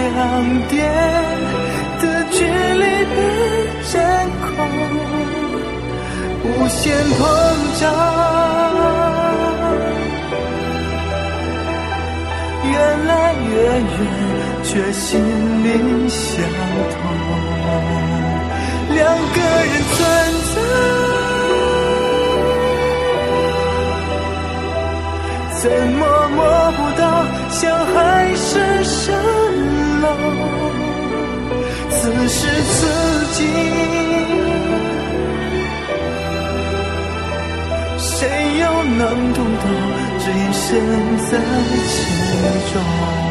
两点的距离被占空，无限膨胀，越来越远，却心灵相通。两个人存在，怎么摸不到，像海市蜃楼。此时此景，谁又能懂得，只因身在其中。